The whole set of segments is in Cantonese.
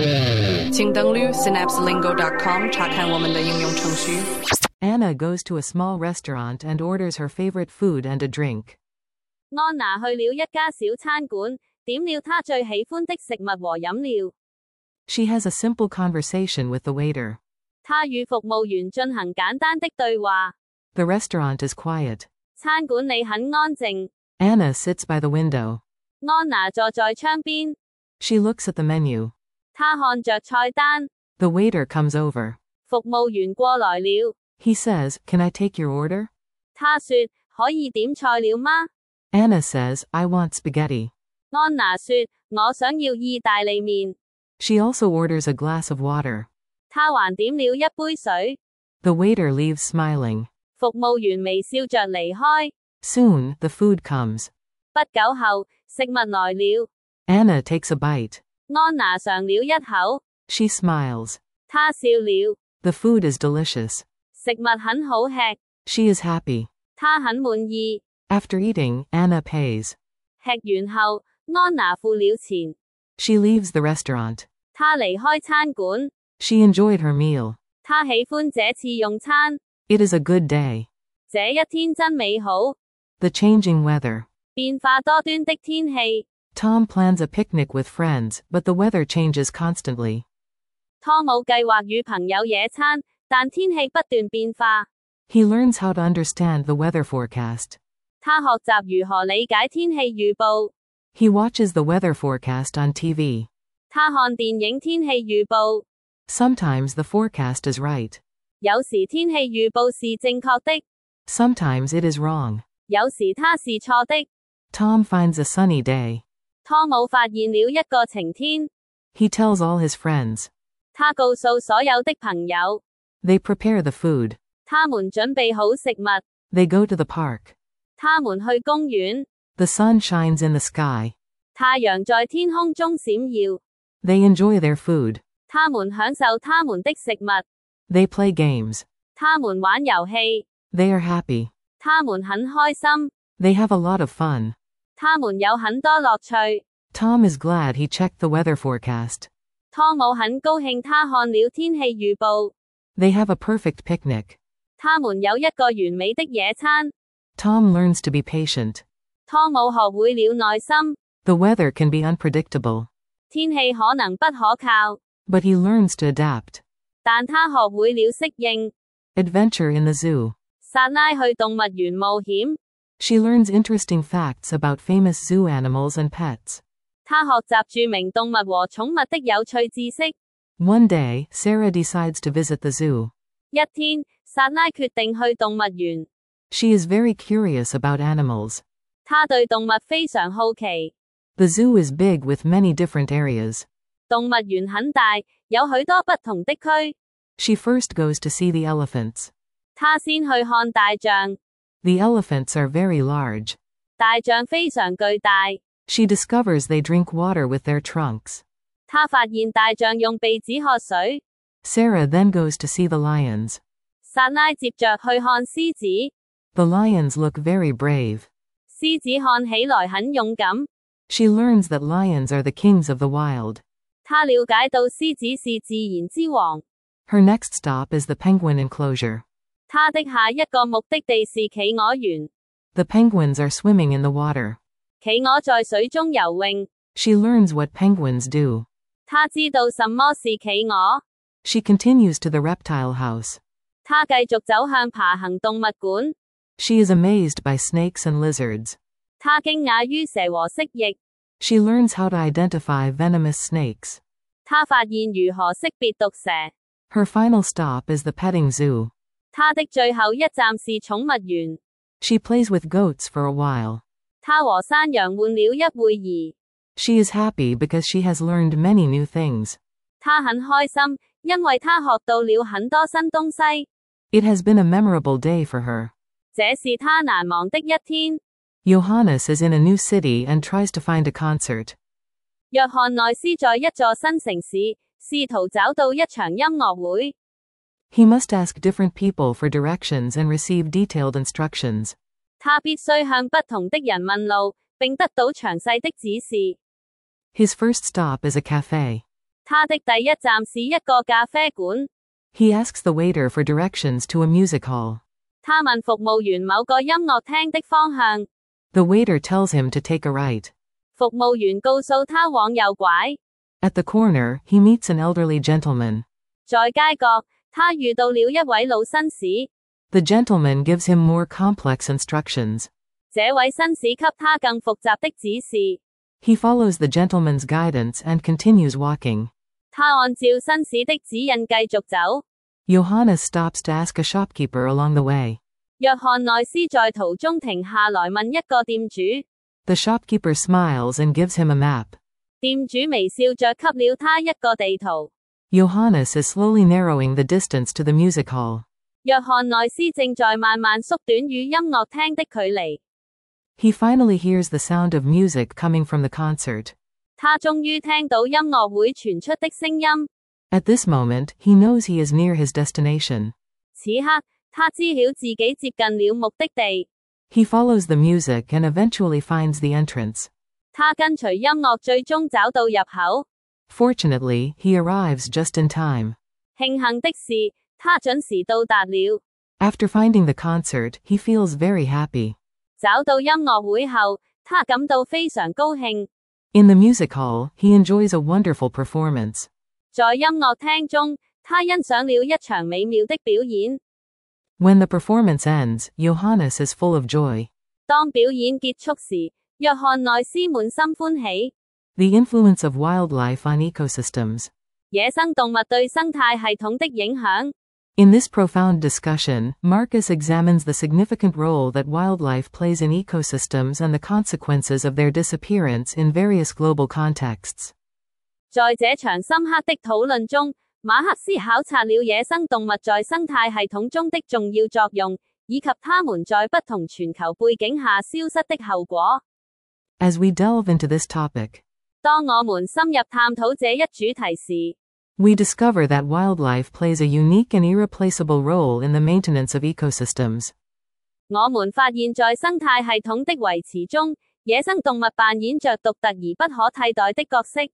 请登录 synapselingo.com 查看我们的应用程序。 Anna goes to a small restaurant and orders her favorite food and a drink. 安娜去了一家小餐館，點了她最喜歡的食物和飲料。 She has a simple conversation with the waiter. 她與服務員進行簡單的對話。 The restaurant is quiet. 餐館裏很安靜。 Anna sits by the window. 安娜坐在窗邊。 She looks at the menu. 她看着菜單。 The waiter comes over. 服務員過來了。 He says, "Can I take your order?" 他說，可以點菜了嗎？ Anna says, "I want spaghetti." 安娜說，我想要意大利麵。 She also orders a glass of water. 她還點了一杯水。 The waiter leaves smiling. 服務員微笑着離開。 Soon, the food comes. 不久後，食物來了。 Anna takes a bite. 安娜嘗了一口。 She smiles. 她笑了。 The food is delicious. 食物很好吃。 She is happy. 她很滿意。 After eating, Anna pays. 吃完後，安娜付了錢。 She leaves the restaurant. 她離開餐館。 She enjoyed her meal. 她喜歡這次用餐。 It is a good day. 這一天真美好。 The changing weather. 變化多端的天氣。 Tom plans a picnic with friends, but the weather changes constantly. 湯姆計劃與朋友野餐，但天氣不斷變化。 He learns how to understand the weather forecast. 他學習如何理解天氣預報。 He watches the weather forecast on TV. 他看電影天氣預報。 Sometimes the forecast is right. 有時天氣預報是正確的。 Sometimes it is wrong. 有時它是錯的。 Tom finds a sunny day. 湯姆發現了一個晴天。 He tells all his friends. 他告訴所有的朋友。 They prepare the food. 他們準備好食物。 They go to the park. 他們去公園。 The sun shines in the sky. 太陽在天空中閃耀。 They enjoy their food. 他們享受他們的食物。 They play games. 他們玩遊戲。 They are happy. 他們很開心。 They have a lot of fun. 他們有很多樂趣。 Tom is glad he checked the weather forecast. 湯姆很高興他看了天氣預報。 They have a perfect picnic. 他們有一個完美的野餐。 Tom learns to be patient. 湯姆學會了耐心。 The weather can be unpredictable. 天氣可能不可靠。 But he learns to adapt. 但他學會了適應。 Adventure in the zoo. 薩拉去動物園冒險。 She learns interesting facts about famous zoo animals and pets. 他學習著名動物和寵物的有趣知識。 One day, Sarah decides to visit the zoo. 一天，薩拉決定去動物園。 She is very curious about animals. 她對動物非常好奇。 The zoo is big with many different areas. 動物園很大，有許多不同的區。 She first goes to see the elephants. 她先去看大象。 The elephants are very large. 大象非常巨大。 She discovers they drink water with their trunks. 她發現大象用鼻子喝水。 Sarah then goes to see the lions. 薩拉接着去看獅子。 The lions look very brave. 獅子看起來很勇敢。 She learns that lions are the kings of the wild. 她了解到獅子是自然之王。 Her next stop is the penguin enclosure. 她的下一個目的地是企鵝園。 The penguins are swimming in the water. 企鵝在水中游泳。 She learns what penguins do. 她知道什麼是企鵝。 She continues to the reptile house. 她繼續走向爬行動物館。 She is amazed by snakes and lizards. 她驚訝於蛇和蜥蜴。 She learns how to identify venomous snakes. 她發現如何識別毒蛇。 Her final stop is the petting zoo. 她的最後一站是寵物園。 She plays with goats for a while. 她和山羊玩了一會兒。 She is happy because she has learned many new things. 她很開心，因為她學到了很多新東西。 It has been a memorable day for her. 這是她難忘的一天。 Johannes is in a new city and tries to find a concert. 約翰內斯在一座新城市，試圖找到一場音樂會。 He must ask different people for directions and receive detailed instructions. 他必須向不同的人問路，並得到詳細的指示。 His first stop is a cafe. 他的第一站是一個咖啡館。 He asks the waiter for directions to a music hall. 他問服務員某個音樂廳的方向。 The waiter tells him to take a right. 服務員告訴他往右拐。 At the corner, he meets an elderly gentleman. 在街角，他遇到了一位老紳士。 The gentleman gives him more complex instructions. 這位紳士給他更複雜的指示。 He follows the gentleman's guidance and continues walking. 他按照紳士的指引繼續走。 Johannes stops to ask a shopkeeper along the way. 約翰內斯在途中停下來問一個店主。 The shopkeeper smiles and gives him a map. 店主微笑着給了他一個地圖。 Johannes is slowly narrowing the distance to the music hall. 約翰內斯正在慢慢縮短與音樂廳的距離。 He finally hears the sound of music coming from the concert. 他終於聽到音樂會傳出的聲音。 At this moment, he knows he is near his destination. 此刻，他知曉自己接近了目的地。 He follows the music and eventually finds the entrance. 他跟隨音樂最終找到入口。 Fortunately, he arrives just in time. 慶幸的是，他準時到達了。 After finding the concert, he feels very happy. 找到音樂會後，他感到非常高興。 In the music hall, he enjoys a wonderful performance. 在音樂廳中，他欣賞了一場美妙的表演。 When the performance ends, Johannes is full of joy. 當表演結束時，約翰內斯滿心歡喜。 The influence of wildlife on ecosystems. 野生動物對生態系統的影響。 In this profound discussion, Marcus examines the significant role that wildlife plays in ecosystems and the consequences of their disappearance in various global contexts. 在這場深刻的討論中，馬克思考察了野生動物在生態系統中的重要作用，以及它們在不同全球背景下消失的後果。 As we delve into this topic, 當我們深入探討這一主題時， we discover that wildlife plays a unique and irreplaceable role in the maintenance of ecosystems. 我們發現在生態系統的維持中，野生動物扮演着獨特而不可替代的角色。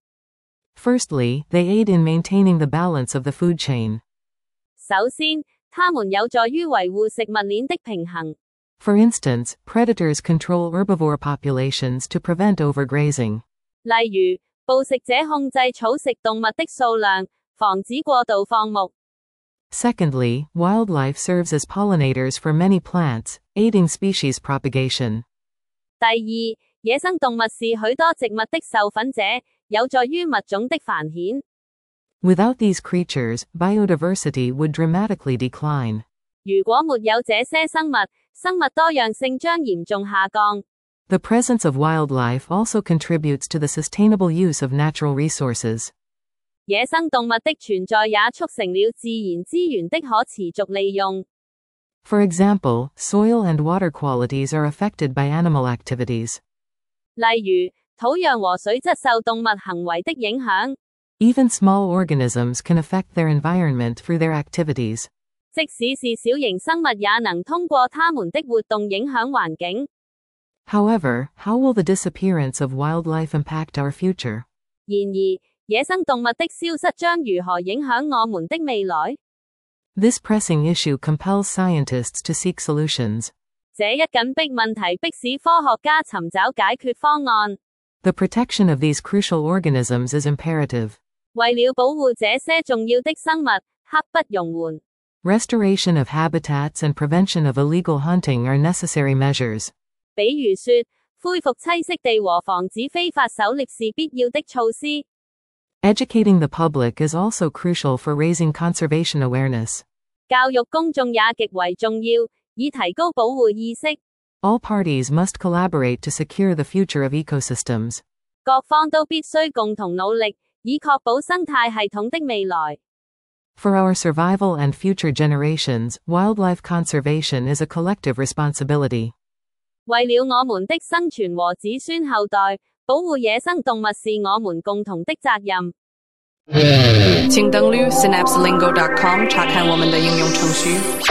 Firstly, they aid in maintaining the balance of the food chain. 首先，它們有助於維護食物鏈的平衡。 For instance, predators control herbivore populations to prevent overgrazing. 例如，捕食者控制草食動物的數量，防止過度放牧。 Secondly, wildlife serves as pollinators for many plants, aiding species propagation. 第二，野生動物是許多植物的授粉者，有助於物種的繁衍。 Without these creatures, biodiversity would dramatically decline. 如果沒有這些生物，生物多樣性將嚴重下降。 The presence of wildlife also contributes to the sustainable use of natural resources. 野生動物的存在也促成了自然資源的可持續利用。 For example, soil and water qualities are affected by animal activities. 例如，土壤和水質受動物行為的影響。 Even small organisms can affect their environment through their activities. 即使是小型生物也能通過它們的活動影響環境。 However, how will the disappearance of wildlife impact our future? 然而，野生動物的消失將如何影響我們的未來？ This pressing issue compels scientists to seek solutions. 這一緊迫問題迫使科學家尋找解決方案。 The protection of these crucial organisms is imperative. 為了保護這些重要的生物，刻不容緩。 Restoration of habitats and prevention of illegal hunting are necessary measures. 比如說，恢復棲息地和防止非法狩獵是必要的措施。 Educating the public is also crucial for raising conservation awareness. 教育公眾也極為重要，以提高保護意識。 All parties must collaborate to secure the future of ecosystems. 各方都必須共同努力，以確保生態系統的未來。 For our survival and future generations, wildlife conservation is a collective responsibility. 為了我們的生存和子孫後代，保護野生動物是我們共同的責任。 请登录 synapselingo.com 查看我们的应用程序。